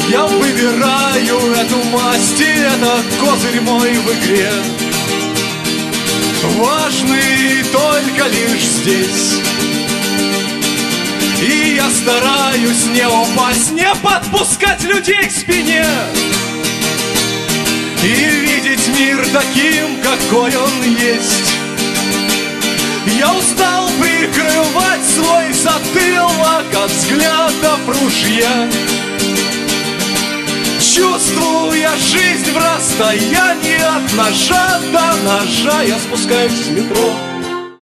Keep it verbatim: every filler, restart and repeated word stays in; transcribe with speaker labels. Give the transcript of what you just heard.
Speaker 1: Я выбираю эту масть, и это козырь мой в игре. Важный только лишь здесь. И я стараюсь не упасть, не подпускать людей к спине и видеть мир таким, какой он есть. Я устал прикрывать свой затылок от взглядов ружья, чувствуя жизнь в расстоянии от ножа до ножа. Я спускаюсь с метро